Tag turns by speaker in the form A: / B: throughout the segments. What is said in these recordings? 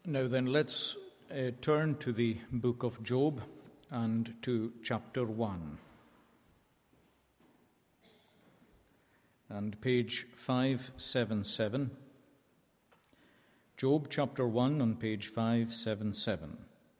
A: Now then, let's turn to the book of Job and to chapter 1. And page 577. Job chapter 1 on page 577.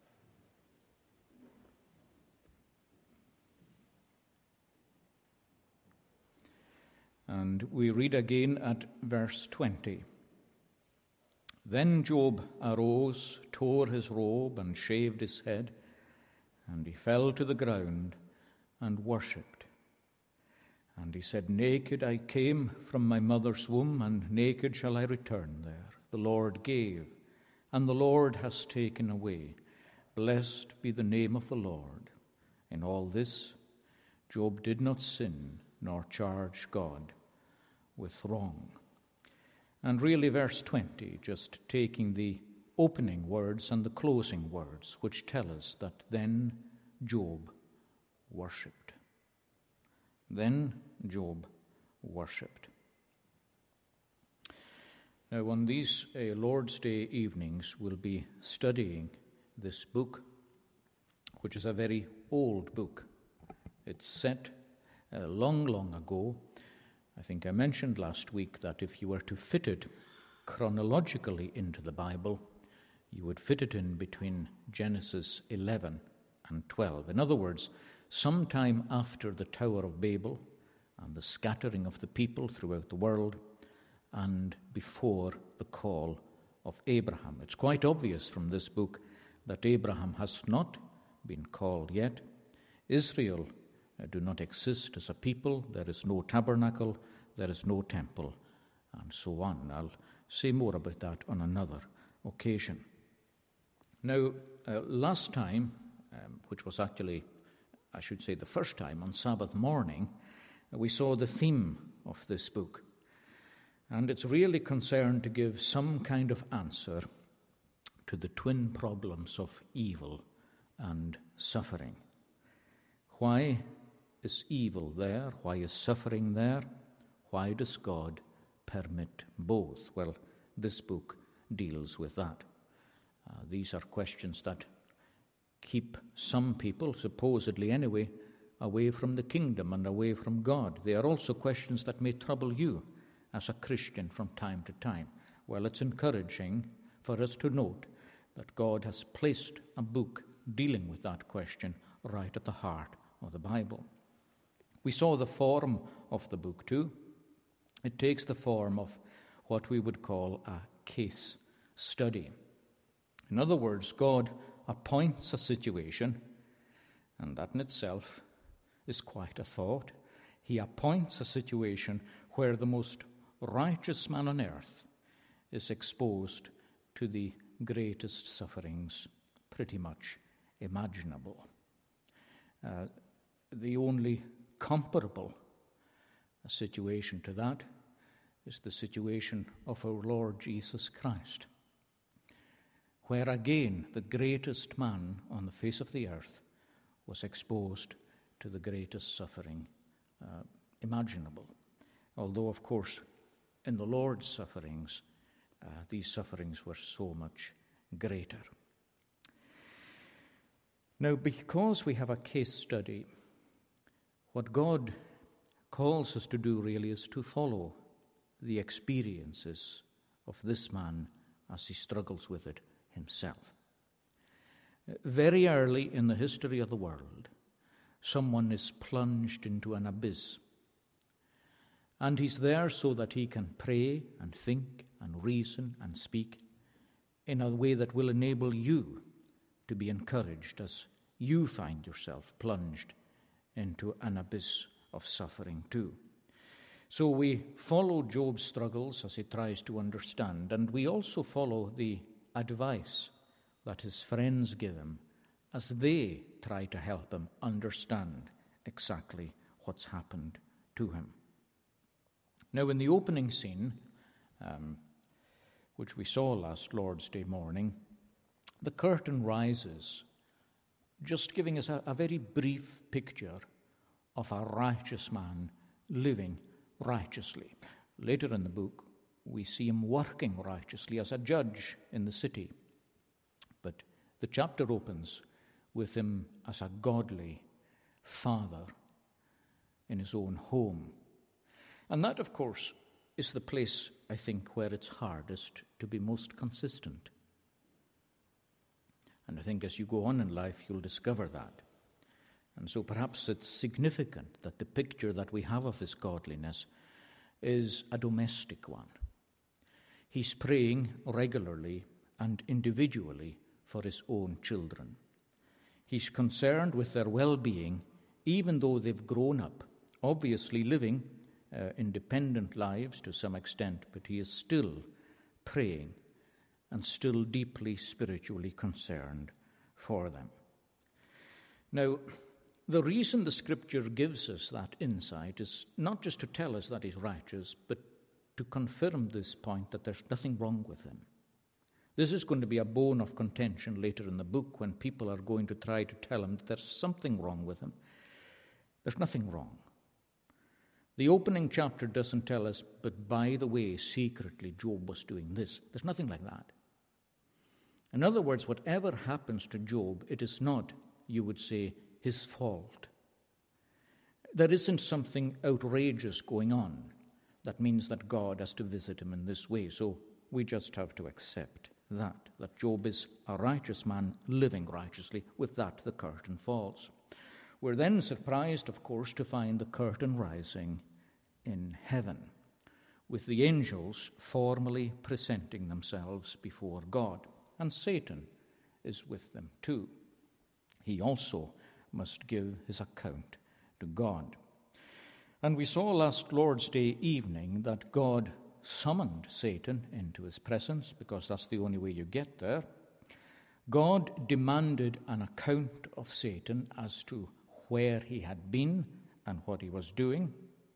A: And we read again at verse 20. Then Job arose, tore his robe, and shaved his head, and he fell to the ground and worshipped. And he said, Naked I came from my mother's womb, and naked shall I return there. The Lord gave, and the Lord has taken away. Blessed be the name of the Lord. In all this, Job did not sin, nor charge God with wrong. And really, verse 20, just taking the opening words and the closing words, which tell us that then Job worshipped. Then Job worshipped. Now, on these Lord's Day evenings, we'll be studying this book, which is a very old book. It's set long ago. I think I mentioned last week that if you were to fit it chronologically into the Bible, you would fit it in between Genesis 11 and 12. In other words, sometime after the Tower of Babel and the scattering of the people throughout the world, and before the call of Abraham. It's quite obvious from this book that Abraham has not been called yet. Israel do not exist as a people. There is no tabernacle, there is no temple, and so on. I'll say more about that on another occasion. Now, last time, which was actually, I should say, the first time on Sabbath morning, we saw the theme of this book. And it's really concerned to give some kind of answer to the twin problems of evil and suffering. Why is evil there? Why is suffering there? Why does God permit both? Well, this book deals with that. These are questions that keep some people, supposedly anyway, away from the kingdom and away from God. They are also questions that may trouble you as a Christian from time to time. Well, it's encouraging for us to note that God has placed a book dealing with that question right at the heart of the Bible. We saw the form of the book too. It takes the form of what we would call a case study. In other words, God appoints a situation, and that in itself is quite a thought. He appoints a situation where the most righteous man on earth is exposed to the greatest sufferings pretty much imaginable. The only comparable situation to that is the situation of our Lord Jesus Christ, where again the greatest man on the face of the earth was exposed to the greatest suffering imaginable. Although, of course, in the Lord's sufferings, these sufferings were so much greater. Now, because we have a case study, what God calls us to do really is to follow the experiences of this man as he struggles with it himself. Very early in the history of the world, someone is plunged into an abyss. And he's there so that he can pray and think and reason and speak in a way that will enable you to be encouraged as you find yourself plunged into an abyss of suffering too. So we follow Job's struggles as he tries to understand, and we also follow the advice that his friends give him as they try to help him understand exactly what's happened to him. Now, in the opening scene, which we saw last Lord's Day morning, the curtain rises, just giving us a very brief picture of a righteous man living righteously. Later in the book, we see him working righteously as a judge in the city. The chapter opens with him as a godly father in his own home. And that, of course, is the place, I think, where it's hardest to be most consistent. And I think as you go on in life, you'll discover that. And so perhaps it's significant that the picture that we have of his godliness is a domestic one. He's praying regularly and individually for his own children. He's concerned with their well-being, even though they've grown up, obviously living independent lives to some extent, but he is still praying and still deeply spiritually concerned for them. Now, the reason the Scripture gives us that insight is not just to tell us that he's righteous, but to confirm this point that there's nothing wrong with him. This is going to be a bone of contention later in the book when people are going to try to tell him that there's something wrong with him. There's nothing wrong. The opening chapter doesn't tell us, but by the way, secretly Job was doing this. There's nothing like that. In other words, whatever happens to Job, it is not, you would say, his fault. There isn't something outrageous going on that means that God has to visit him in this way. So we just have to accept that Job is a righteous man living righteously. With that, the curtain falls. We're then surprised, of course, to find the curtain rising in heaven, with the angels formally presenting themselves before God. And Satan is with them too. He also must give his account to God. And we saw last Lord's Day evening that God summoned Satan into his presence, because that's the only way you get there. God demanded an account of Satan as to where he had been and what he was doing.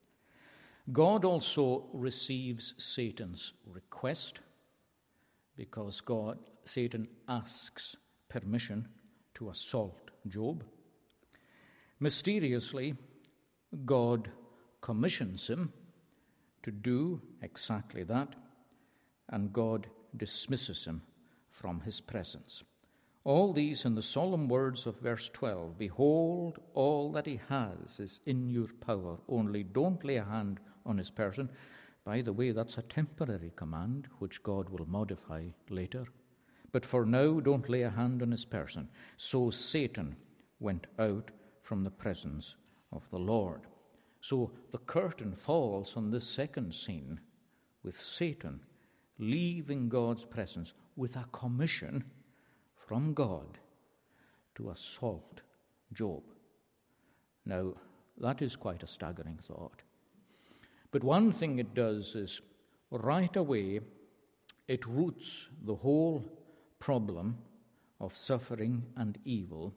A: God also receives Satan's request, because Satan asks permission to assault Job. Mysteriously, God commissions him to do exactly that, and God dismisses him from his presence. All these in the solemn words of verse 12, "Behold, all that he has is in your power, only don't lay a hand on his person." By the way, that's a temporary command, which God will modify later. But for now, don't lay a hand on his person. So Satan went out from the presence of the Lord. So the curtain falls on this second scene, with Satan leaving God's presence with a commission from God to assault Job. Now, that is quite a staggering thought. But one thing it does is, right away, it roots the whole problem of suffering and evil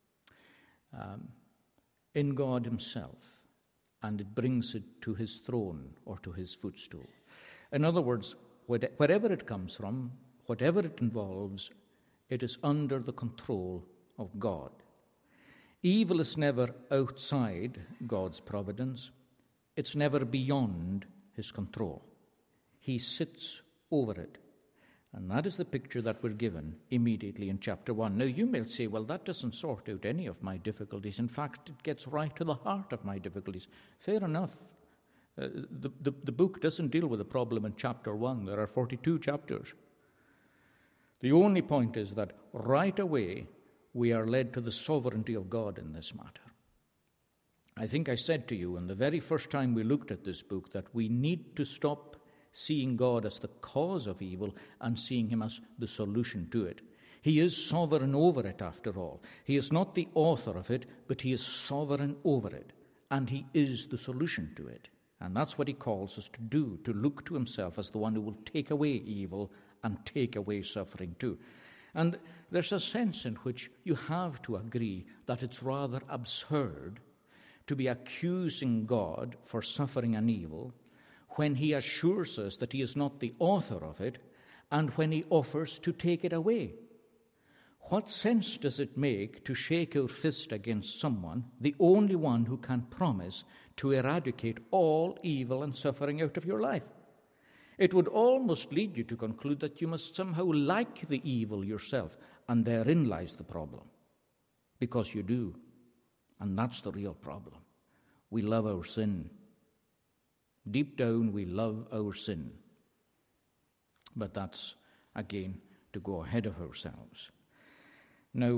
A: in God himself, and it brings it to his throne or to his footstool. In other words, wherever it comes from, whatever it involves, it is under the control of God. Evil is never outside God's providence. It's never beyond his control. He sits over it. And that is the picture that we're given immediately in chapter 1. Now, you may say, well, that doesn't sort out any of my difficulties. In fact, it gets right to the heart of my difficulties. Fair enough. The book doesn't deal with the problem in chapter 1. There are 42 chapters. The only point is that right away we are led to the sovereignty of God in this matter. I think I said to you in the very first time we looked at this book that we need to stop seeing God as the cause of evil and seeing him as the solution to it. He is sovereign over it, after all. He is not the author of it, but he is sovereign over it, and he is the solution to it. And that's what he calls us to do, to look to himself as the one who will take away evil and take away suffering too. And there's a sense in which you have to agree that it's rather absurd to be accusing God for suffering and evil when he assures us that he is not the author of it, and when he offers to take it away. What sense does it make to shake your fist against someone, the only one who can promise to eradicate all evil and suffering out of your life? It would almost lead you to conclude that you must somehow like the evil yourself, and therein lies the problem. Because you do. And that's the real problem. We love our sin. Deep down, we love our sin. But that's, again, to go ahead of ourselves. Now,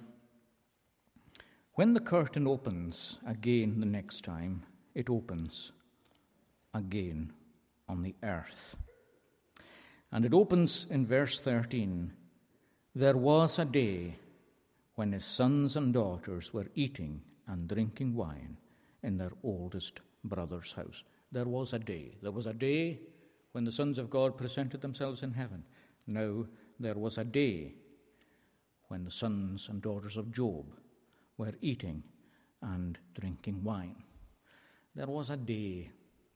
A: when the curtain opens again the next time, it opens again on the earth. And it opens in verse 13. There was a day when his sons and daughters were eating and drinking wine in their oldest brother's house. There was a day. There was a day when the sons of God presented themselves in heaven. Now, there was a day when the sons and daughters of Job were eating and drinking wine. There was a day.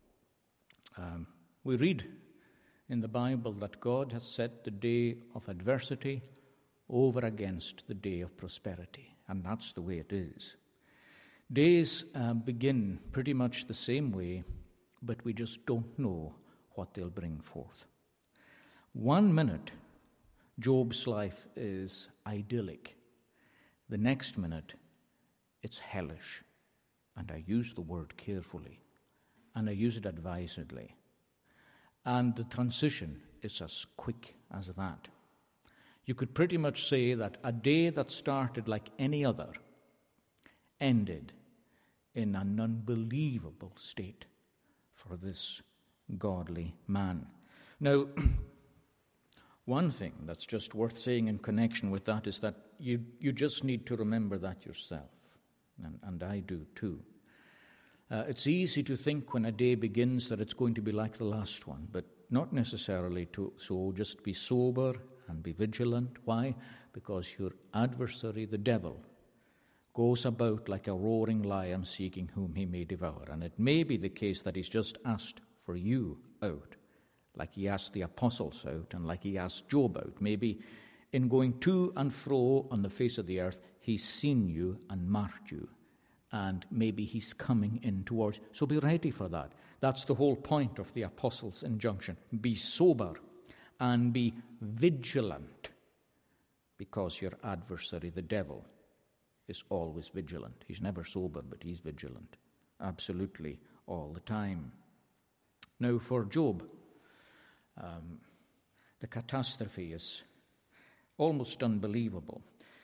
A: We read in the Bible that God has set the day of adversity over against the day of prosperity, and that's the way it is. Days begin pretty much the same way, but we just don't know what they'll bring forth. 1 minute, Job's life is idyllic. The next minute, it's hellish. And I use the word carefully, and I use it advisedly. And the transition is as quick as that. You could pretty much say that a day that started like any other ended in an unbelievable state for this godly man. Now, one thing that's just worth saying in connection with that is that you just need to remember that yourself, and I do too. It's easy to think when a day begins that it's going to be like the last one, but not necessarily so. Just be sober and be vigilant. Why? Because your adversary, the devil, goes about like a roaring lion seeking whom he may devour. And it may be the case that he's just asked for you out, like he asked the apostles out and like he asked Job out. Maybe in going to and fro on the face of the earth, he's seen you and marked you. And maybe he's coming in towards. So be ready for that. That's the whole point of the apostles' injunction. Be sober and be vigilant, because your adversary, the devil, is always vigilant. He's never sober, but he's vigilant. Absolutely all the time. Now for Job, the catastrophe is almost unbelievable.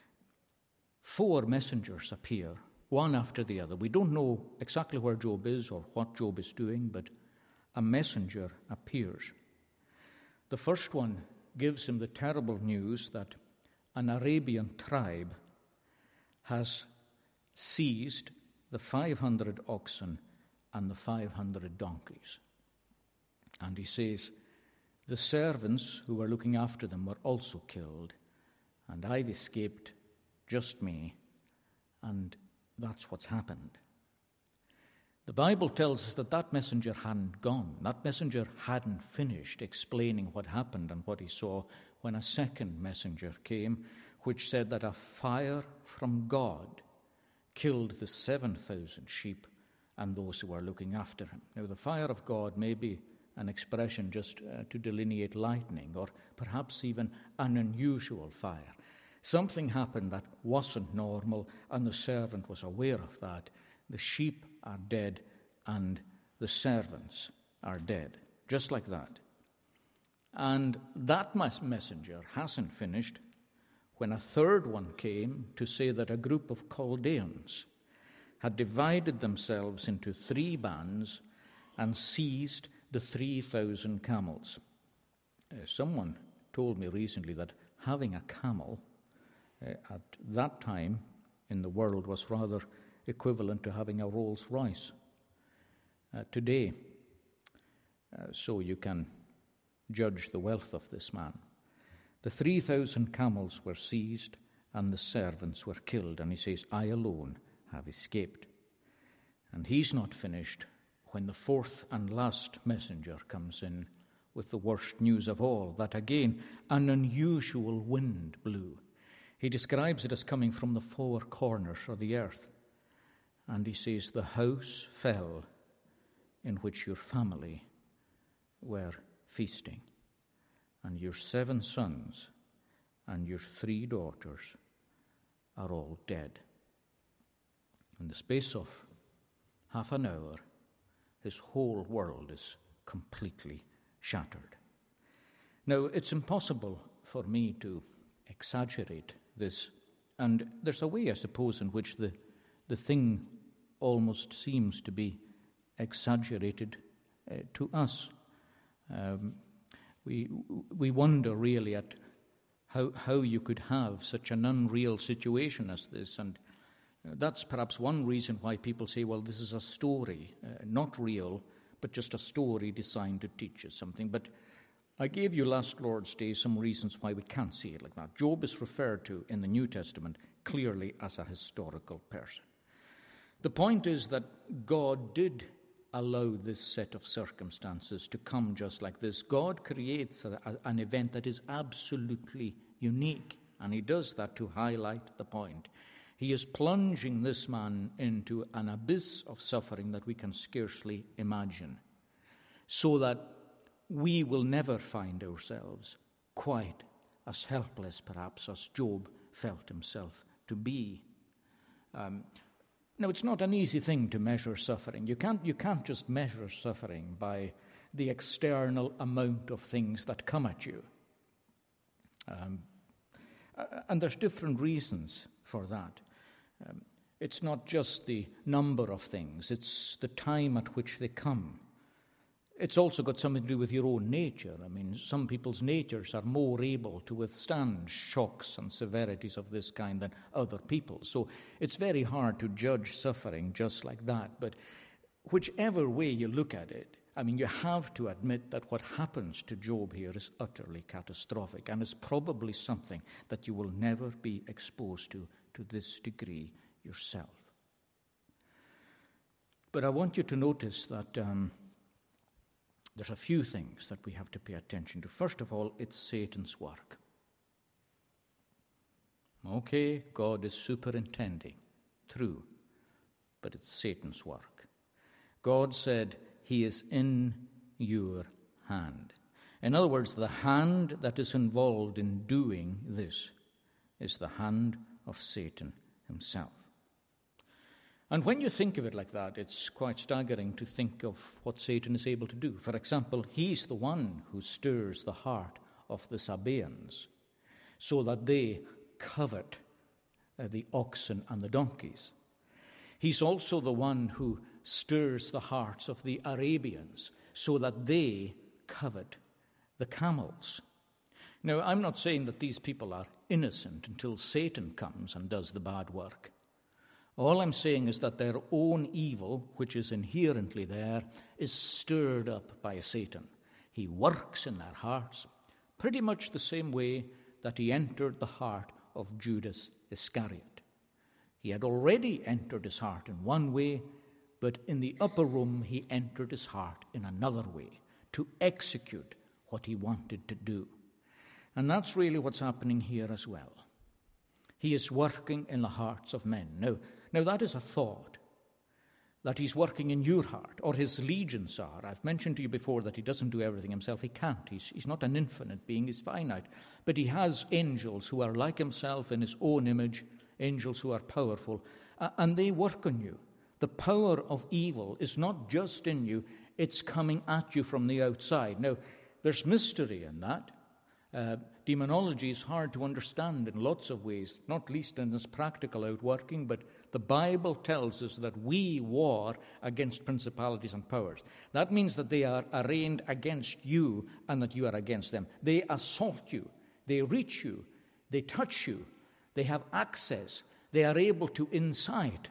A: 4 messengers appear, one after the other. We don't know exactly where Job is or what Job is doing, but a messenger appears. The first one gives him the terrible news that an Arabian tribe has seized the 500 oxen and the 500 donkeys. And he says, the servants who were looking after them were also killed, and I've escaped, just me, and that's what's happened. The Bible tells us that messenger hadn't gone. That messenger hadn't finished explaining what happened and what he saw when a second messenger came, which said that a fire from God killed the 7,000 sheep and those who were looking after him. Now, the fire of God may be an expression just to delineate lightning, or perhaps even an unusual fire. Something happened that wasn't normal, and the servant was aware of that. The sheep are dead, and the servants are dead, just like that. And that messenger hasn't finished when a third one came to say that a group of Chaldeans had divided themselves into 3 bands and seized the 3,000 camels. Someone told me recently that having a camel at that time in the world was rather equivalent to having a Rolls Royce today. So you can judge the wealth of this man. The 3,000 camels were seized and the servants were killed. And he says, I alone have escaped. And he's not finished when the 4th and last messenger comes in with the worst news of all, that again an unusual wind blew. He describes it as coming from the 4 corners of the earth. And he says, the house fell in which your family were feasting, and your 7 sons and your 3 daughters are all dead. In the space of half an hour, his whole world is completely shattered. Now, it's impossible for me to exaggerate this, and there's a way, I suppose, in which the thing almost seems to be exaggerated to us. We wonder really at how you could have such an unreal situation as this, and that's perhaps one reason why people say, well, this is a story, not real, but just a story designed to teach us something. But I gave you last Lord's Day some reasons why we can't see it like that. Job is referred to in the New Testament clearly as a historical person. The point is that God did allow this set of circumstances to come just like this. God creates an event that is absolutely unique, and he does that to highlight the point. He is plunging this man into an abyss of suffering that we can scarcely imagine, so that we will never find ourselves quite as helpless, perhaps, as Job felt himself to be. Now, it's not an easy thing to measure suffering. You can't just measure suffering by the external amount of things that come at you. And there's different reasons for that. It's not just the number of things, it's the time at which they come. It's also got something to do with your own nature. I mean, some people's natures are more able to withstand shocks and severities of this kind than other people. So it's very hard to judge suffering just like that. But whichever way you look at it, I mean, you have to admit that what happens to Job here is utterly catastrophic, and is probably something that you will never be exposed to this degree yourself. But I want you to notice that there's a few things that we have to pay attention to. First of all, it's Satan's work. Okay, God is superintending, true, but it's Satan's work. God said, he is in your hand. In other words, the hand that is involved in doing this is the hand of Satan himself. And when you think of it like that, it's quite staggering to think of what Satan is able to do. For example, he's the one who stirs the heart of the Sabaeans so that they covet the oxen and the donkeys. He's also the one who stirs the hearts of the Arabians so that they covet the camels. Now, I'm not saying that these people are innocent until Satan comes and does the bad work. All I'm saying is that their own evil, which is inherently there, is stirred up by Satan. He works in their hearts pretty much the same way that he entered the heart of Judas Iscariot. He had already entered his heart in one way, but in the upper room he entered his heart in another way to execute what he wanted to do. And that's really what's happening here as well. He is working in the hearts of men. Now that is a thought, that he's working in your heart, or his legions are. I've mentioned to you before that he doesn't do everything himself. He can't. He's not an infinite being. He's finite. But he has angels who are like himself in his own image, angels who are powerful, and they work on you. The power of evil is not just in you, it's coming at you from the outside. Now, there's mystery in that. Demonology is hard to understand in lots of ways, not least in its practical outworking, but the Bible tells us that we war against principalities and powers. That means that they are arraigned against you and that you are against them. They assault you, they reach you, they touch you, they have access, they are able to incite.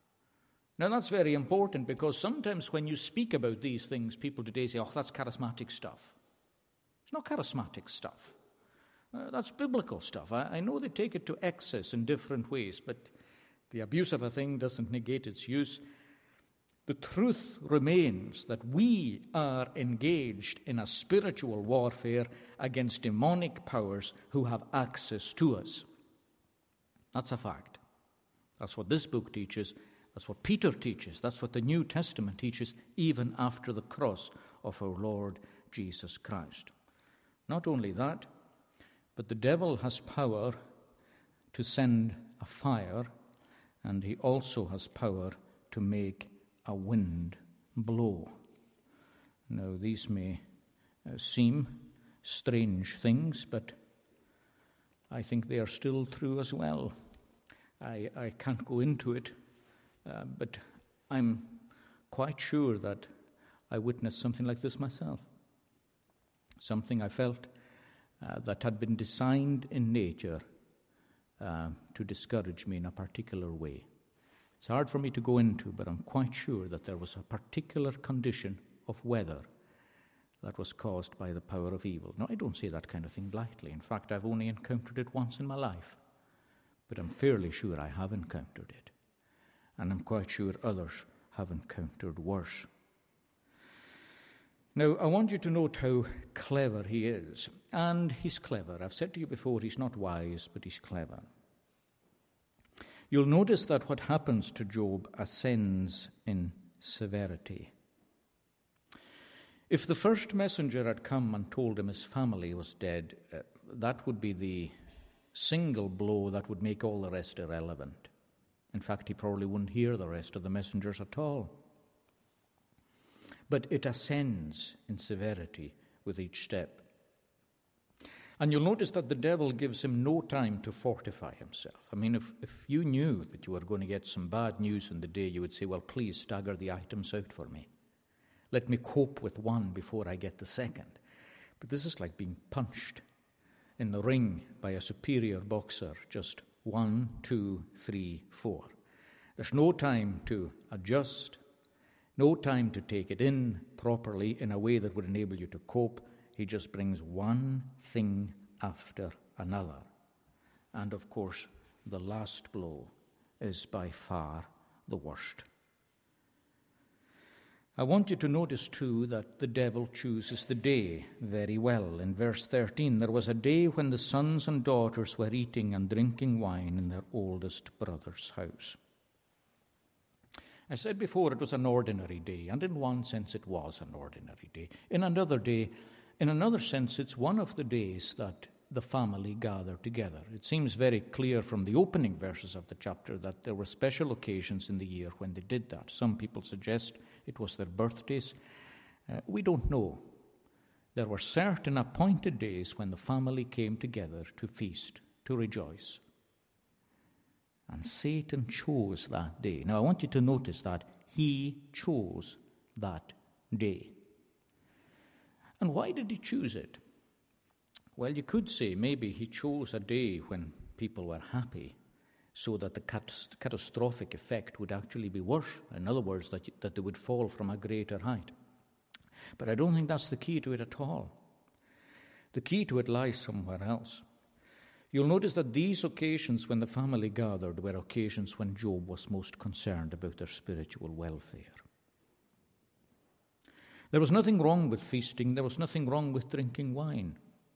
A: Now that's very important, because sometimes when you speak about these things, people today say, oh, that's charismatic stuff. It's not charismatic stuff. That's biblical stuff. I know they take it to excess in different ways, but the abuse of a thing doesn't negate its use. The truth remains that we are engaged in a spiritual warfare against demonic powers who have access to us. That's a fact. That's what this book teaches. That's what Peter teaches. That's what the New Testament teaches, even after the cross of our Lord Jesus Christ. Not only that, but the devil has power to send a fire, and he also has power to make a wind blow. Now, these may seem strange things, but I think they are still true as well. I can't go into it, but I'm quite sure that I witnessed something like this myself. Something I felt that had been designed in nature to discourage me in a particular way. It's hard for me to go into, but I'm quite sure that there was a particular condition of weather that was caused by the power of evil. Now, I don't say that kind of thing lightly. In fact, I've only encountered it once in my life, but I'm fairly sure I have encountered it. And I'm quite sure others have encountered worse. Now, I want you to note how clever he is. And he's clever. I've said to you before, he's not wise, but he's clever. You'll notice that what happens to Job ascends in severity. If the first messenger had come and told him his family was dead, that would be the single blow that would make all the rest irrelevant. In fact, he probably wouldn't hear the rest of the messengers at all. But it ascends in severity with each step. And you'll notice that the devil gives him no time to fortify himself. I mean, if you knew that you were going to get some bad news in the day, you would say, well, please stagger the items out for me. Let me cope with one before I get the second. But this is like being punched in the ring by a superior boxer, just 1, 2, 3, 4. There's no time to adjust, no time to take it in properly in a way that would enable you to cope. He just brings one thing after another. And of course, the last blow is by far the worst. I want you to notice too that the devil chooses the day very well. In verse 13, there was a day when the sons and daughters were eating and drinking wine in their oldest brother's house. I said before it was an ordinary day, and in one sense it was an ordinary day. In another sense, it's one of the days that the family gathered together. It seems very clear from the opening verses of the chapter that there were special occasions in the year when they did that. Some people suggest it was their birthdays. We don't know. There were certain appointed days when the family came together to feast, to rejoice. And Satan chose that day. Now, I want you to notice that he chose that day. And why did he choose it? Well, you could say maybe he chose a day when people were happy so that the catastrophic effect would actually be worse. In other words, that they would fall from a greater height. But I don't think that's the key to it at all. The key to it lies somewhere else. You'll notice that these occasions when the family gathered were occasions when Job was most concerned about their spiritual welfare. There was nothing wrong with feasting. There was nothing wrong with drinking wine.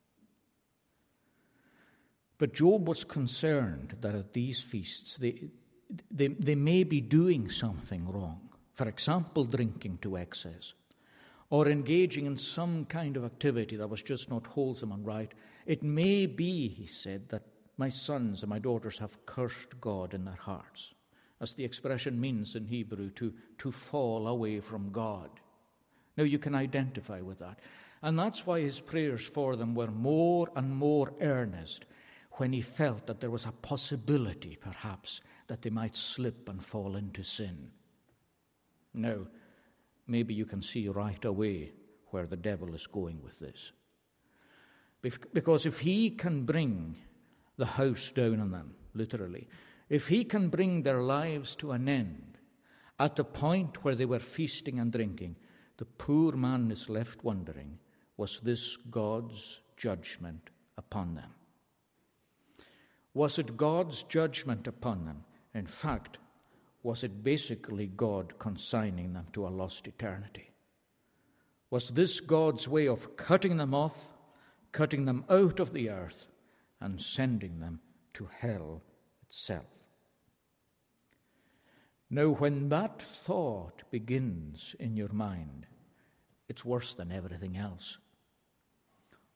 A: But Job was concerned that at these feasts they may be doing something wrong. For example, drinking to excess, or engaging in some kind of activity that was just not wholesome and right. It may be, he said, that my sons and my daughters have cursed God in their hearts, as the expression means in Hebrew, to fall away from God. Now you can identify with that. And that's why his prayers for them were more and more earnest when he felt that there was a possibility, perhaps, that they might slip and fall into sin. Now, maybe you can see right away where the devil is going with this. Because if he can bring the house down on them, literally, if he can bring their lives to an end at the point where they were feasting and drinking, the poor man is left wondering, was this God's judgment upon them? Was it God's judgment upon them? In fact, was it basically God consigning them to a lost eternity? Was this God's way of cutting them off, cutting them out of the earth, and sending them to hell itself? Now, when that thought begins in your mind, it's worse than everything else.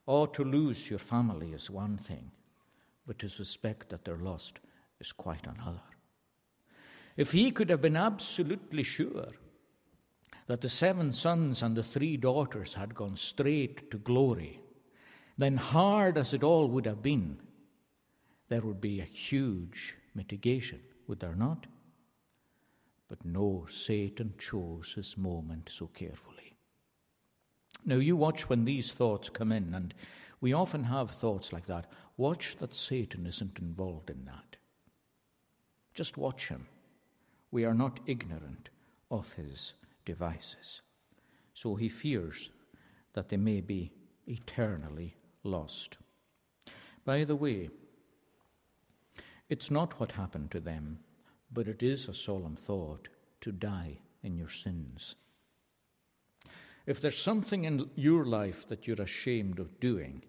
A: or to lose your family is one thing, but to suspect that they're lost is quite another. If he could have been absolutely sure that the 7 sons and the 3 daughters had gone straight to glory, then hard as it all would have been, there would be a huge mitigation, would there not? But no, Satan chose his moment so carefully. Now you watch when these thoughts come in, and we often have thoughts like that. Watch that Satan isn't involved in that. Just watch him. We are not ignorant of his devices. So he fears that they may be eternally lost. By the way, it's not what happened to them, but it is a solemn thought to die in your sins. If there's something in your life that you're ashamed of doing,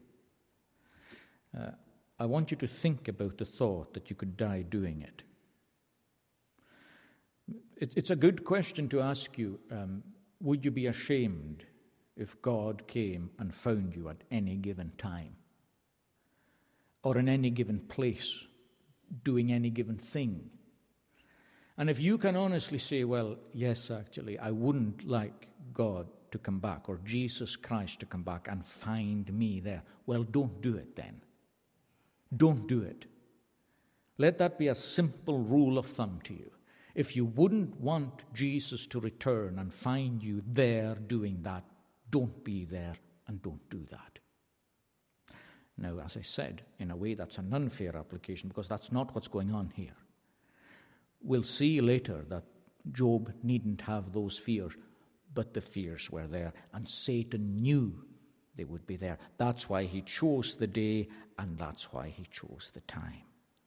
A: I want you to think about the thought that you could die doing it. It's a good question to ask you, would you be ashamed if God came and found you at any given time or in any given place doing any given thing? And if you can honestly say, well, yes, actually, I wouldn't like God to come back or Jesus Christ to come back and find me there, well, don't do it then. Don't do it. Let that be a simple rule of thumb to you. If you wouldn't want Jesus to return and find you there doing that, don't be there and don't do that. Now, as I said, in a way that's an unfair application because that's not what's going on here. We'll see later that Job needn't have those fears, but the fears were there, and Satan knew they would be there. That's why he chose the day, and that's why he chose the time.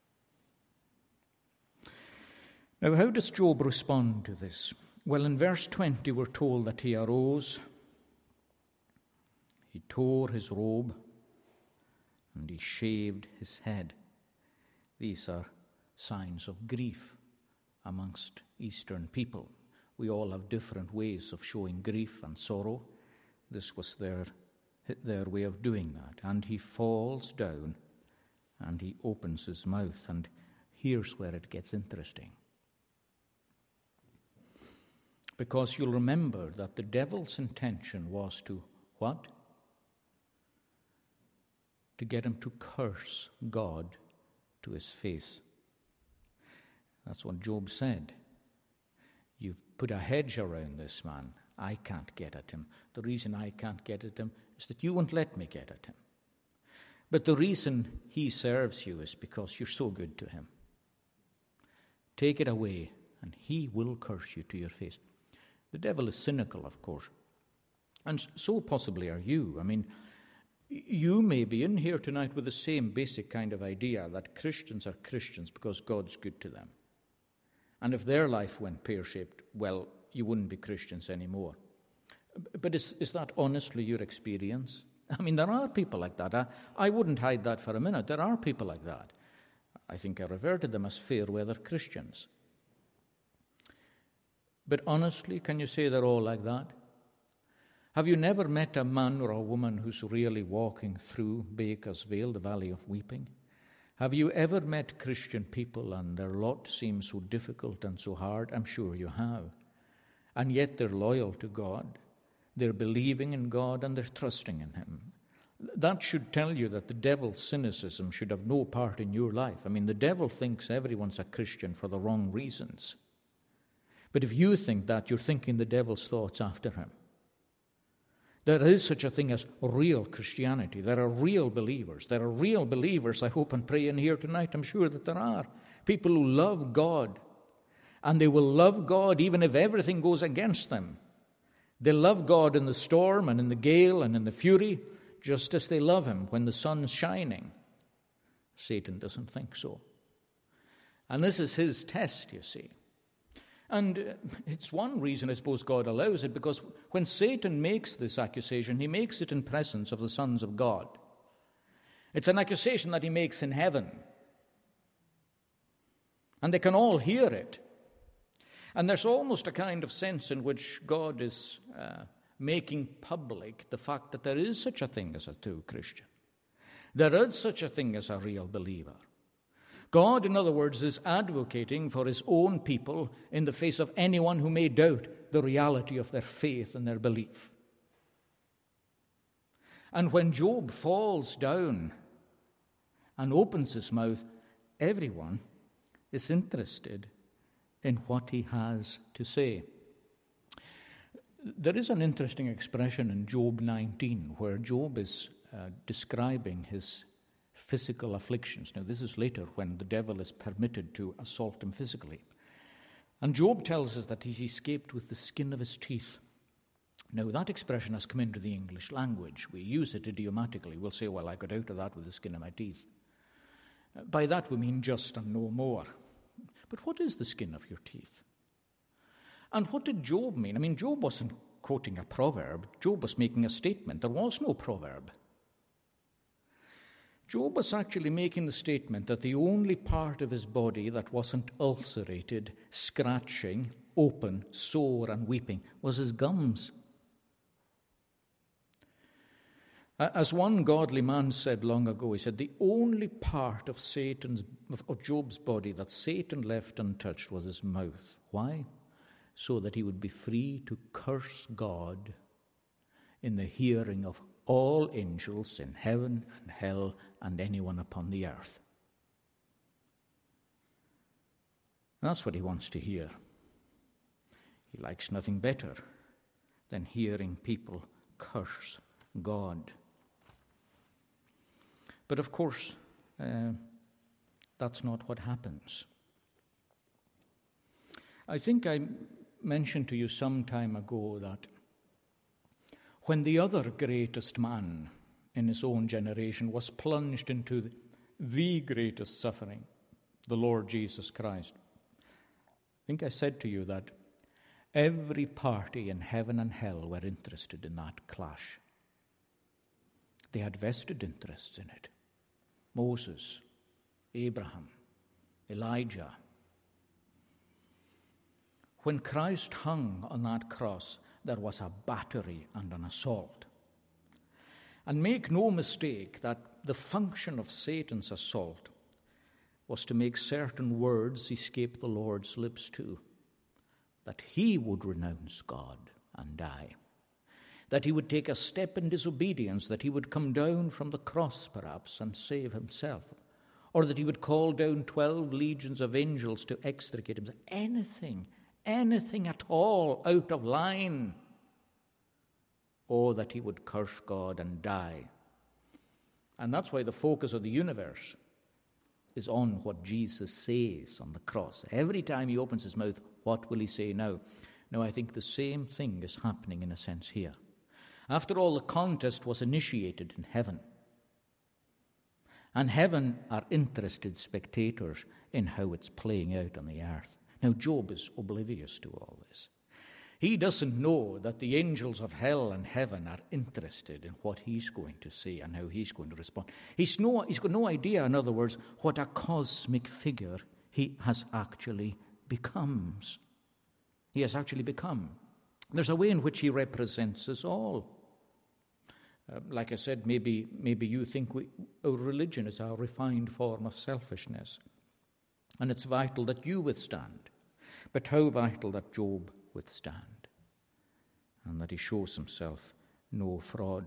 A: Now, how does Job respond to this? Well, in verse 20, we're told that he arose, he tore his robe, and he shaved his head. These are signs of grief amongst Eastern people. We all have different ways of showing grief and sorrow. This was their way of doing that. And he falls down and he opens his mouth. And here's where it gets interesting. Because you'll remember that the devil's intention was to what? To get him to curse God to his face. That's what Job said. You've put a hedge around this man. I can't get at him. The reason I can't get at him is that you won't let me get at him. But the reason he serves you is because you're so good to him. Take it away, and he will curse you to your face. The devil is cynical, of course. And so possibly are you. I mean, you may be in here tonight with the same basic kind of idea that Christians are Christians because God's good to them. And if their life went pear-shaped, well, you wouldn't be Christians anymore. But is that honestly your experience? I mean, there are people like that. I wouldn't hide that for a minute. There are people like that. I think I refer to them as fair-weather Christians. But honestly, can you say they're all like that? Have you never met a man or a woman who's really walking through Baker's Vale, the Valley of Weeping? Have you ever met Christian people and their lot seems so difficult and so hard? I'm sure you have. And yet they're loyal to God. They're believing in God and they're trusting in Him. That should tell you that the devil's cynicism should have no part in your life. I mean, the devil thinks everyone's a Christian for the wrong reasons. But if you think that, you're thinking the devil's thoughts after him. There is such a thing as real Christianity. There are real believers. There are real believers, I hope and pray in here tonight. I'm sure that there are. People who love God. And they will love God even if everything goes against them. They love God in the storm and in the gale and in the fury, just as they love Him when the sun's shining. Satan doesn't think so. And this is his test, you see. And it's one reason, I suppose, God allows it, because when Satan makes this accusation, he makes it in presence of the sons of God. It's an accusation that he makes in heaven. And they can all hear it. And there's almost a kind of sense in which God is making public the fact that there is such a thing as a true Christian. There is such a thing as a real believer. God, in other words, is advocating for his own people in the face of anyone who may doubt the reality of their faith and their belief. And when Job falls down and opens his mouth, everyone is interested in what he has to say. There is an interesting expression in Job 19 where Job is describing his physical afflictions. Now, this is later when the devil is permitted to assault him physically. And Job tells us that he's escaped with the skin of his teeth. Now, that expression has come into the English language. We use it idiomatically. We'll say, well, I got out of that with the skin of my teeth. By that we mean just and no more. But what is the skin of your teeth? And what did Job mean? I mean, Job wasn't quoting a proverb. Job was making a statement. There was no proverb. Job was actually making the statement that the only part of his body that wasn't ulcerated, scratching, open, sore, and weeping was his gums. As one godly man said long ago, he said, the only part of Job's body that Satan left untouched was his mouth. Why? So that he would be free to curse God in the hearing of all angels in heaven and hell and anyone upon the earth. And that's what he wants to hear. He likes nothing better than hearing people curse God. But of course, that's not what happens. I think I mentioned to you some time ago that when the other greatest man in his own generation was plunged into the greatest suffering, the Lord Jesus Christ, I think I said to you that every party in heaven and hell were interested in that clash. They had vested interests in it. Moses, Abraham, Elijah. When Christ hung on that cross, there was a battery and an assault. And make no mistake that the function of Satan's assault was to make certain words escape the Lord's lips too. That he would renounce God and die. That he would take a step in disobedience, that he would come down from the cross perhaps and save himself. Or that he would call down 12 legions of angels to extricate himself. Anything at all out of line. Or that he would curse God and die. And that's why the focus of the universe is on what Jesus says on the cross. Every time he opens his mouth, what will he say now? Now, I think the same thing is happening in a sense here. After all, the contest was initiated in heaven. And heaven are interested spectators in how it's playing out on the earth. Now, Job is oblivious to all this. He doesn't know that the angels of hell and heaven are interested in what he's going to say and how he's going to respond. He's got no idea, in other words, what a cosmic figure he has actually becomes. He has actually become. There's a way in which he represents us all. Like I said, maybe you think our religion is a refined form of selfishness. And it's vital that you withstand. But how vital that Job withstand. And that he shows himself no fraud.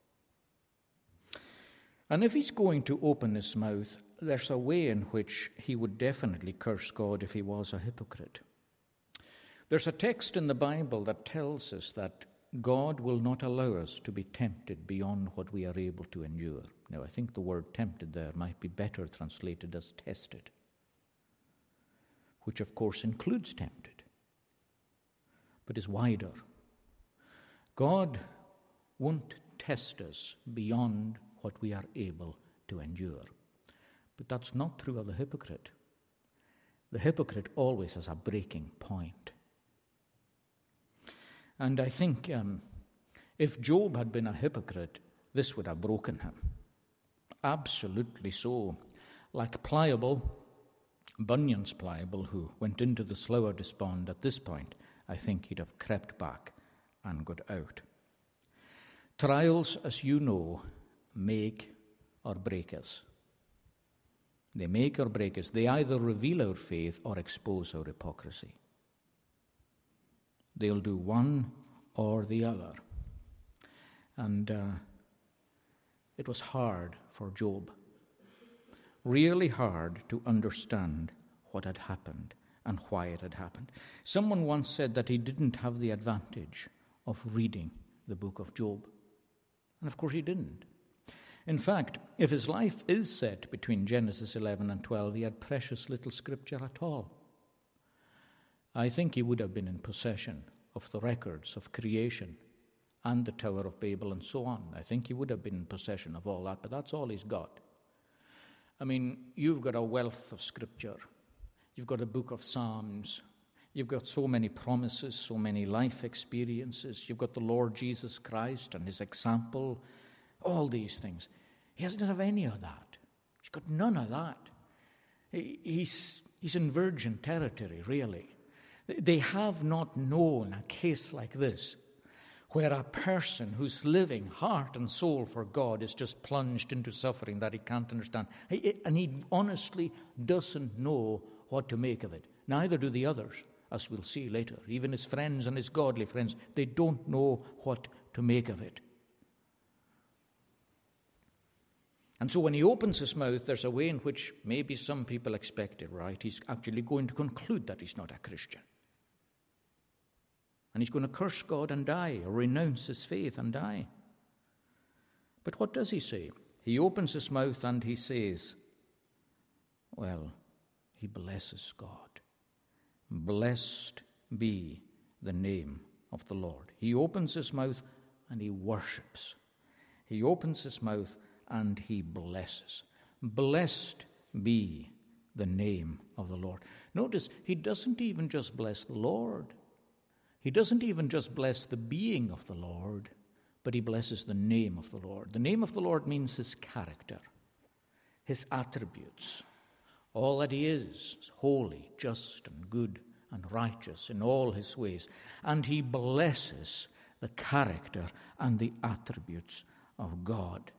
A: And if he's going to open his mouth, there's a way in which he would definitely curse God if he was a hypocrite. There's a text in the Bible that tells us that God will not allow us to be tempted beyond what we are able to endure. Now, I think the word tempted there might be better translated as tested, which of course includes tempted, but is wider. God won't test us beyond what we are able to endure. But that's not true of the hypocrite. The hypocrite always has a breaking point. And I think if Job had been a hypocrite, this would have broken him. Absolutely so. Like Pliable, Bunyan's Pliable, who went into the slough of despond at this point, I think he'd have crept back and got out. Trials, as you know, make or break us. They make or break us. They either reveal our faith or expose our hypocrisy. They'll do one or the other. And it was hard for Job, really hard to understand what had happened and why it had happened. Someone once said that he didn't have the advantage of reading the book of Job. And of course he didn't. In fact, if his life is set between Genesis 11 and 12, he had precious little scripture at all. I think he would have been in possession of the records of creation and the Tower of Babel and so on. I think he would have been in possession of all that, but that's all he's got. I mean, you've got a wealth of scripture. You've got a book of Psalms. You've got so many promises, so many life experiences. You've got the Lord Jesus Christ and his example, all these things. He doesn't have any of that. He's got none of that. He's in virgin territory, really. They have not known a case like this, where a person who's living heart and soul for God is just plunged into suffering that he can't understand. And he honestly doesn't know what to make of it. Neither do the others, as we'll see later. Even his friends and his godly friends, they don't know what to make of it. And so when he opens his mouth, there's a way in which maybe some people expect it, right? He's actually going to conclude that he's not a Christian. And he's going to curse God and die, or renounce his faith and die. But what does he say? He opens his mouth and he says, well, he blesses God. Blessed be the name of the Lord. He opens his mouth and he worships. He opens his mouth and he blesses. Blessed be the name of the Lord. Notice, he doesn't even just bless the Lord. He doesn't even just bless the being of the Lord, but he blesses the name of the Lord. The name of the Lord means his character, his attributes, all that he is holy, just, and good, and righteous in all his ways. And he blesses the character and the attributes of God.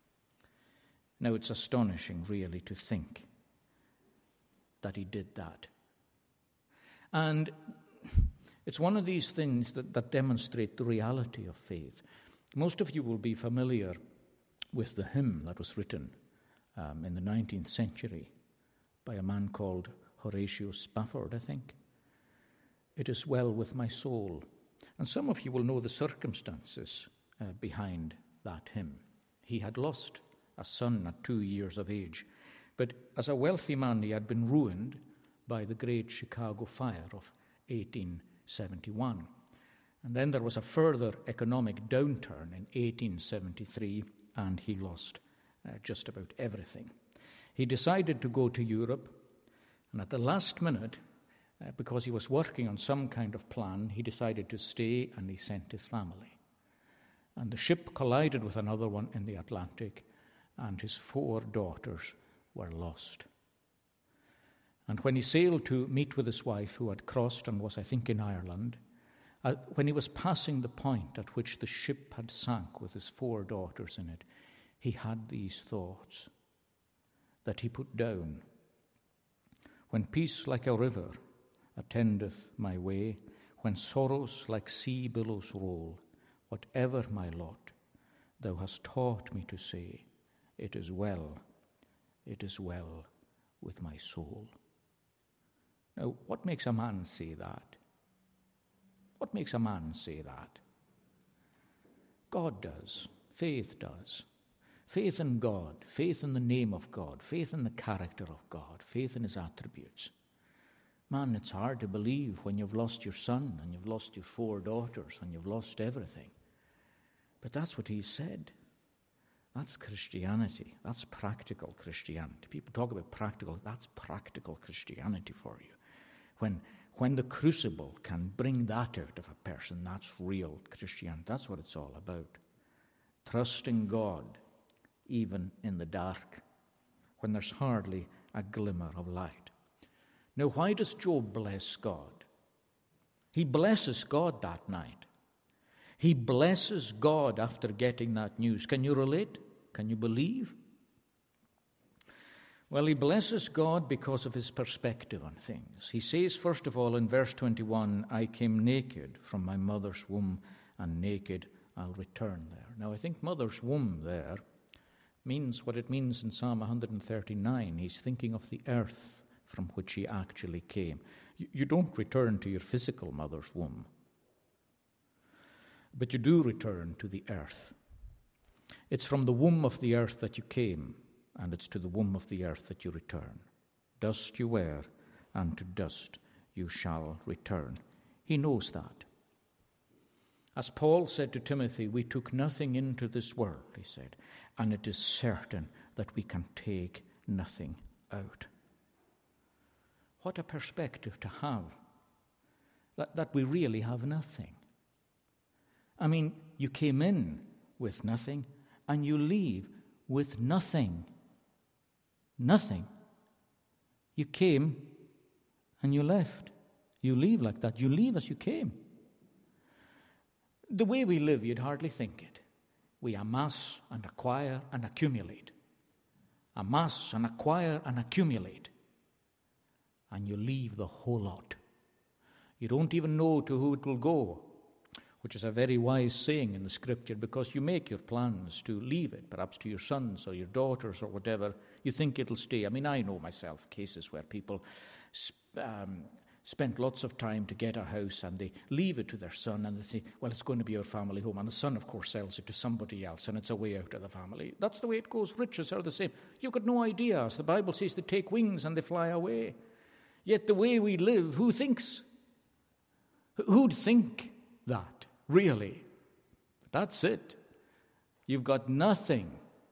A: Now, it's astonishing, really, to think that he did that. And it's one of these things that demonstrate the reality of faith. Most of you will be familiar with the hymn that was written in the 19th century by a man called Horatio Spafford, I think. It is well with my soul. And some of you will know the circumstances behind that hymn. He had lost a son at 2 years of age. But as a wealthy man, he had been ruined by the great Chicago fire of 1871. And then there was a further economic downturn in 1873, and he lost just about everything. He decided to go to Europe, and at the last minute, because he was working on some kind of plan, he decided to stay, and he sent his family. And the ship collided with another one in the Atlantic, and his 4 daughters were lost. And when he sailed to meet with his wife, who had crossed and was, I think, in Ireland, when he was passing the point at which the ship had sunk with his 4 daughters in it, he had these thoughts that he put down. When peace like a river attendeth my way, when sorrows like sea billows roll, whatever my lot, thou hast taught me to say, it is well with my soul. Now, what makes a man say that? What makes a man say that? God does. Faith does. Faith in God, faith in the name of God, faith in the character of God, faith in his attributes. Man, it's hard to believe when you've lost your son and you've lost your 4 daughters and you've lost everything. But that's what he said. That's Christianity. That's practical Christianity. People talk about practical. That's practical Christianity for you. When the crucible can bring that out of a person, that's real Christianity. That's what it's all about. Trusting God even in the dark, when there's hardly a glimmer of light. Now, why does Job bless God? He blesses God that night. He blesses God after getting that news. Can you relate? Can you believe? Well, he blesses God because of his perspective on things. He says, first of all, in verse 21, I came naked from my mother's womb, and naked I'll return there. Now, I think mother's womb there means what it means in Psalm 139. He's thinking of the earth from which he actually came. You don't return to your physical mother's womb, but you do return to the earth. It's from the womb of the earth that you came, and it's to the womb of the earth that you return. Dust you were, and to dust you shall return. He knows that. As Paul said to Timothy, we took nothing into this world, he said, and it is certain that we can take nothing out. What a perspective to have, that we really have nothing. I mean, you came in with nothing, and you leave with nothing. Nothing. You came and you left. You leave like that. You leave as you came. The way we live, you'd hardly think it. We amass and acquire and accumulate. Amass and acquire and accumulate. And you leave the whole lot. You don't even know to who it will go, which is a very wise saying in the Scripture, because you make your plans to leave it, perhaps to your sons or your daughters or whatever. You think it'll stay. I mean, I know myself cases where people spent lots of time to get a house and they leave it to their son and they say, well, it's going to be our family home. And the son, of course, sells it to somebody else and it's a way out of the family. That's the way it goes. Riches are the same. You've got no idea. As the Bible says, they take wings and they fly away. Yet the way we live, who thinks? Who'd think that, really? That's it. You've got nothing.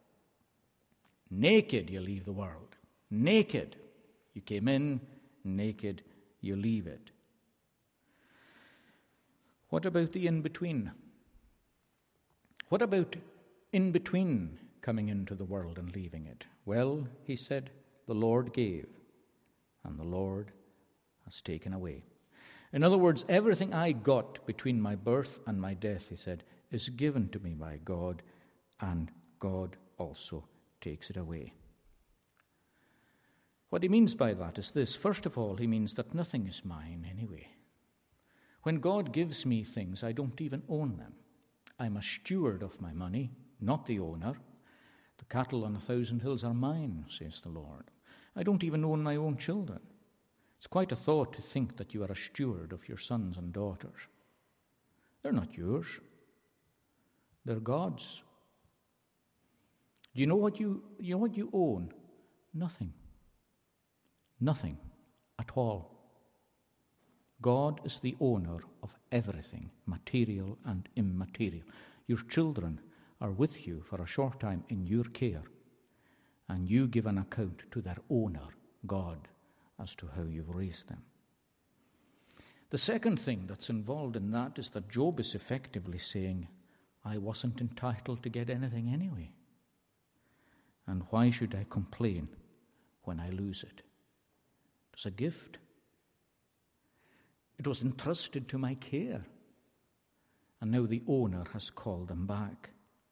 A: Naked you leave the world. Naked. You came in, naked you leave it. What about the in-between? What about in-between coming into the world and leaving it? Well, he said, the Lord gave, and the Lord has taken away. In other words, everything I got between my birth and my death, he said, is given to me by God, and God also takes it away. What he means by that is this. First of all, he means that nothing is mine anyway. When God gives me things, I don't even own them. I'm a steward of my money, not the owner. The cattle on 1,000 hills are mine, says the Lord. I don't even own my own children. It's quite a thought to think that you are a steward of your sons and daughters. They're not yours. They're God's. Do you know what you own? Nothing. Nothing at all. God is the owner of everything, material and immaterial. Your children are with you for a short time in your care, and you give an account to their owner, God, as to how you've raised them. The second thing that's involved in that is that Job is effectively saying, I wasn't entitled to get anything anyway. And why should I complain when I lose it? It was a gift. It was entrusted to my care. And now the owner has called them back.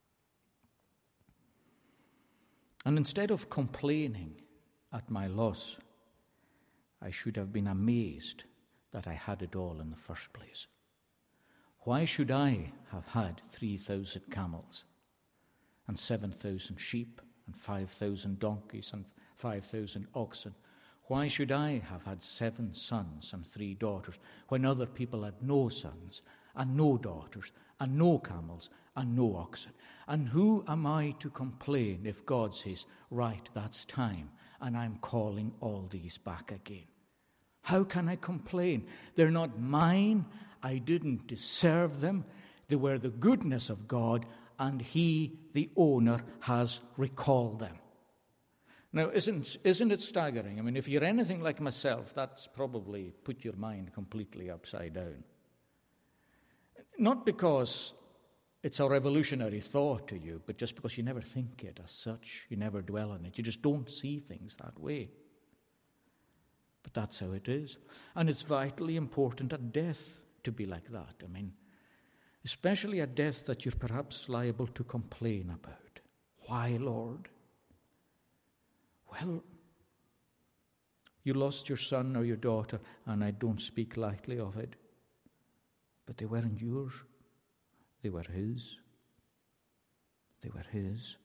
A: And instead of complaining at my loss, I should have been amazed that I had it all in the first place. Why should I have had 3,000 camels and 7,000 sheep and 5,000 donkeys and 5,000 oxen? Why should I have had 7 sons and 3 daughters when other people had no sons and no daughters and no camels and no oxen? And who am I to complain if God says, right, that's time, and I'm calling all these back again? How can I complain? They're not mine. I didn't deserve them. They were the goodness of God, and He, the owner, has recalled them. Now, isn't it staggering? I mean, if you're anything like myself, that's probably put your mind completely upside down. Not because it's a revolutionary thought to you, but just because you never think it as such. You never dwell on it. You just don't see things that way. But that's how it is. And it's vitally important at death to be like that. I mean, especially a death that you're perhaps liable to complain about. Why, Lord? Well, you lost your son or your daughter, and I don't speak lightly of it, but they weren't yours. They were his. They were his.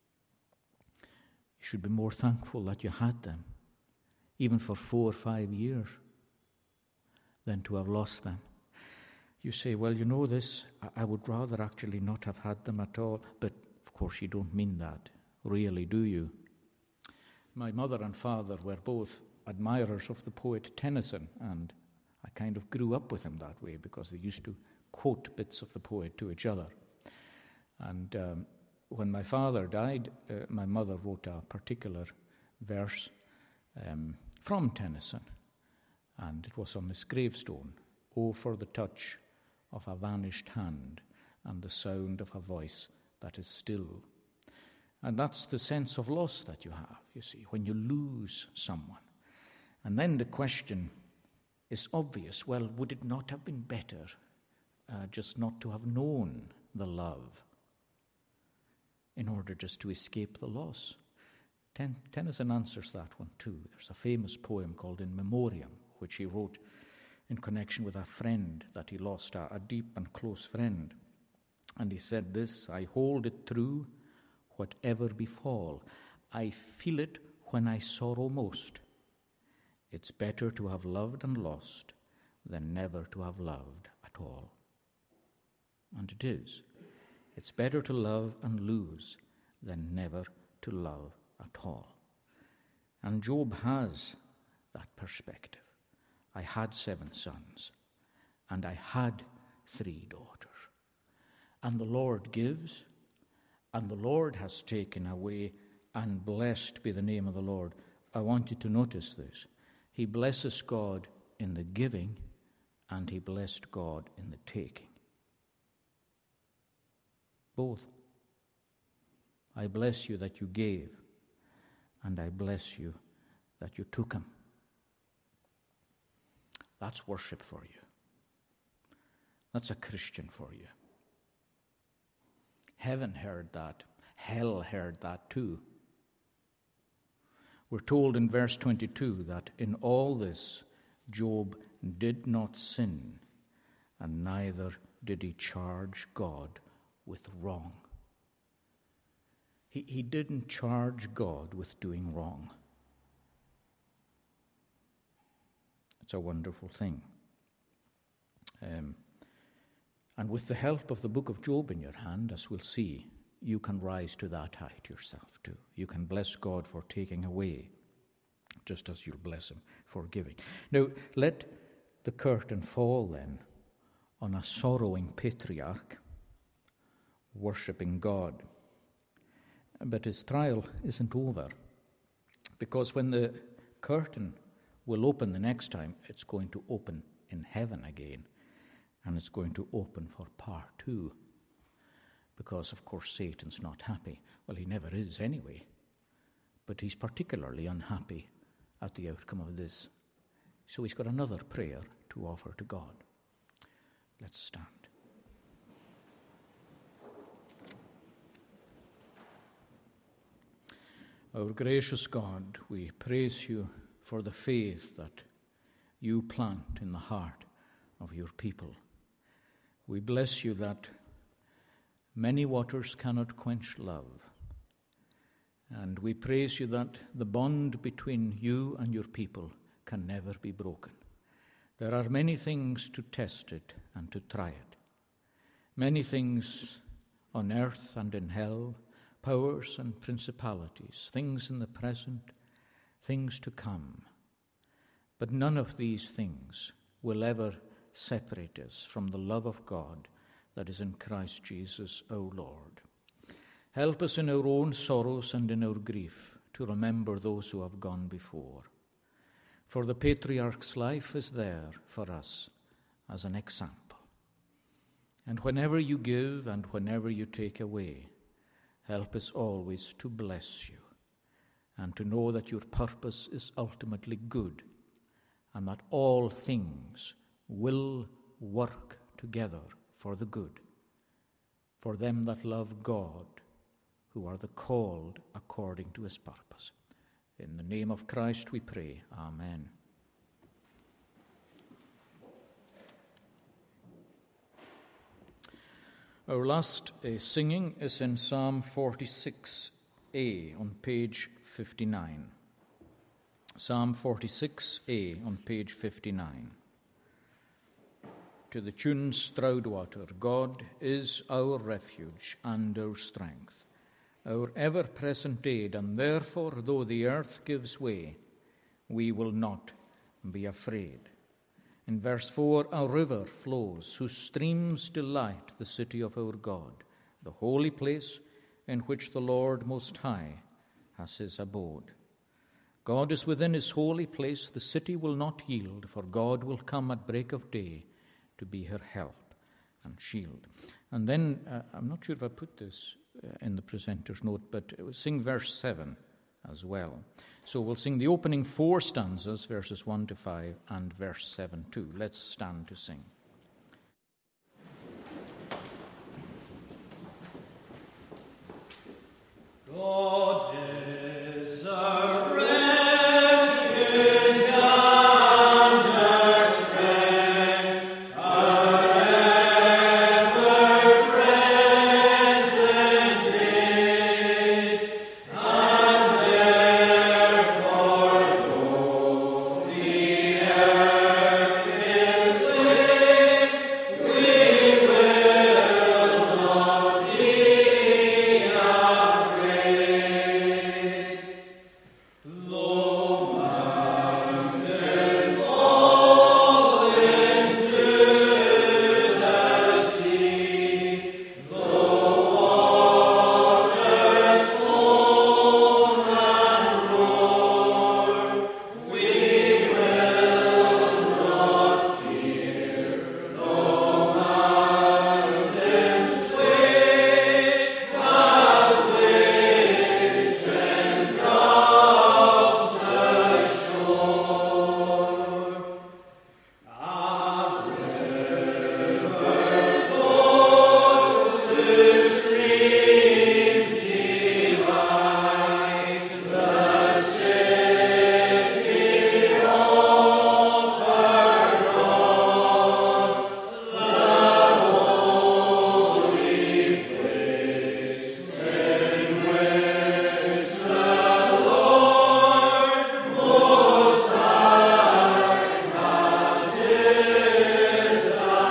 A: You should be more thankful that you had them, even for 4 or 5 years, than to have lost them. You say, well, you know this, I would rather actually not have had them at all. But of course you don't mean that, really, do you? My mother and father were both admirers of the poet Tennyson, and I kind of grew up with him that way because they used to quote bits of the poet to each other. And when my father died, my mother wrote a particular verse from Tennyson, and it was on his gravestone. Oh, for the touch of a vanished hand and the sound of a voice that is still. And that's the sense of loss that you have, you see, when you lose someone. And then the question is obvious. Well, would it not have been better just not to have known the love in order just to escape the loss? Tennyson answers that one too. There's a famous poem called In Memoriam, which he wrote in connection with a friend that he lost, a deep and close friend. And he said this: I hold it true, whatever befall, I feel it when I sorrow most. It's better to have loved and lost than never to have loved at all. And it is. It's better to love and lose than never to love at all. And Job has that perspective. I had 7 sons, and I had 3 daughters. And the Lord gives, and the Lord has taken away, and blessed be the name of the Lord. I want you to notice this. He blesses God in the giving, and he blessed God in the taking. Both. I bless you that you gave, and I bless you that you took him. That's worship for you. That's a Christian for you. Heaven heard that. Hell heard that too. We're told in verse 22 that in all this Job did not sin, and neither did he charge God with wrong. He didn't charge God with doing wrong. It's a wonderful thing. And with the help of the book of Job in your hand, as we'll see, you can rise to that height yourself too. You can bless God for taking away, just as you'll bless him for giving. Now, let the curtain fall then on a sorrowing patriarch worshipping God. But his trial isn't over, because when the curtain will open the next time, it's going to open in heaven again, and it's going to open for part 2, because, of course, Satan's not happy. Well, he never is anyway, but he's particularly unhappy at the outcome of this. So he's got another prayer to offer to God. Let's stand. Our gracious God, we praise you for the faith that you plant in the heart of your people. We bless you that many waters cannot quench love. And we praise you that the bond between you and your people can never be broken. There are many things to test it and to try it. Many things on earth and in hell, powers and principalities, things in the present, things to come. But none of these things will ever separate us from the love of God that is in Christ Jesus, O Lord. Help us in our own sorrows and in our grief to remember those who have gone before. For the patriarch's life is there for us as an example. And whenever you give and whenever you take away, help us always to bless you and to know that your purpose is ultimately good and that all things will work together for the good for them that love God, who are the called according to his purpose. In the name of Christ we pray. Amen. Our last singing is in Psalm 46a on page 59. Psalm 46a on page 59. To the tune Stroudwater, God is our refuge and our strength, our ever-present aid, and therefore, though the earth gives way, we will not be afraid. In verse 4, a river flows, whose streams delight the city of our God, the holy place in which the Lord Most High has his abode. God is within his holy place. The city will not yield, for God will come at break of day to be her help and shield. And then, I'm not sure if I put this in the presenter's note, but sing verse 7 as well. So we'll sing the opening 4 stanzas, verses 1 to 5, and verse 7 too. Let's stand to sing. God is our refuge and our strength, our ever-present aid, and therefore, though the earth gives way, we will not be afraid. Though mountains fall into the sea, though waters foam and roar, we will not fear. Though mountains sway as waves and off the shore. A river flows to streams delight, the city of our God, the holy place in which the Lord Most High has his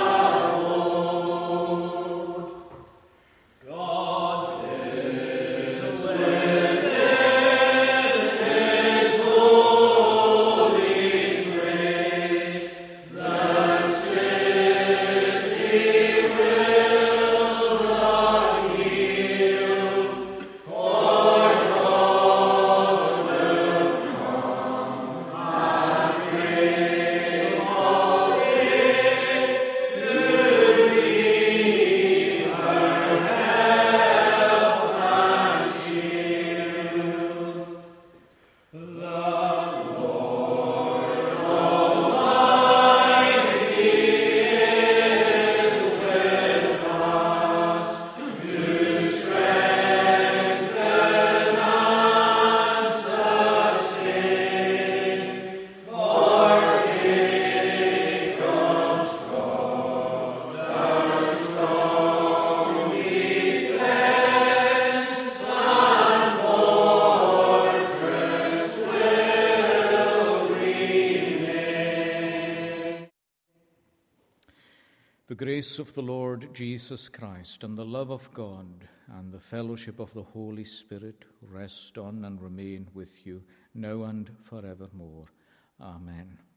A: abode. God lives within his holy place. The city will not yield, for God will come at break of day to be her help and shield. The Lord Almighty is with us to strengthen and sustain. For Jacob's God, our strong defense and fortress will remain. The grace of the Lord Jesus Christ and the love of God and the fellowship of the Holy Spirit rest on and remain with you now and forevermore. Amen.